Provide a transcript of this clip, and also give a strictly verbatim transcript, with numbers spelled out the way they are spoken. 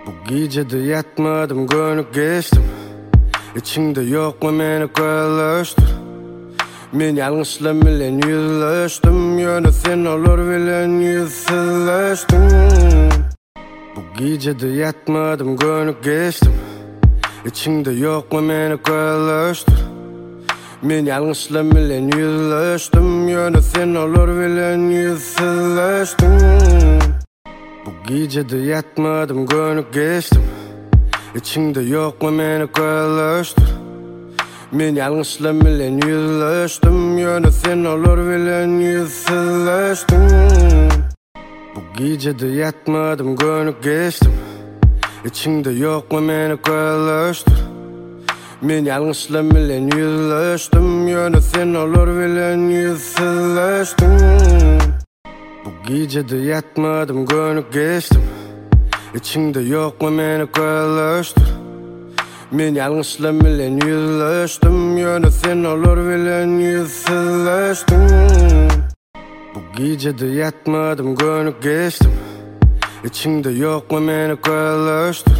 Bu gece de yatmadım, gönül geçtim. İçinde yok mu beni koyulaştır. Men yalnızla bilen yüzleştim. Yönü sen olur bilen yüzleştim. Bu gece de yatmadım, gönül geçtim. İçinde yok mu beni koyulaştır. Men yalnızla bilen yüzleştim. Yönü sen olur bilen yüzleştim. Bu gece de yatmadım, gönül geçtim. İçinde yok mu beni koyulaştır. Men yalnızla bilen yüzleştim. Yönü sen olur bilen yüzleştim. Bu gece de yatmadım, gönül geçtim. İçinde yok mu beni koyulaştır. Men yalnızla bilen yüzleştim. Yönü sen olur bilen yüzleştim. Bu gece de yatmadım, gönül geçtim. İçinde yok mu beni koyulaştır. Men yalnızla bilen yüzleştim. Yönü sen olur bilen yüzleştim. Bu gece de yatmadım, gönül geçtim. İçinde yok mu beni koyulaştır.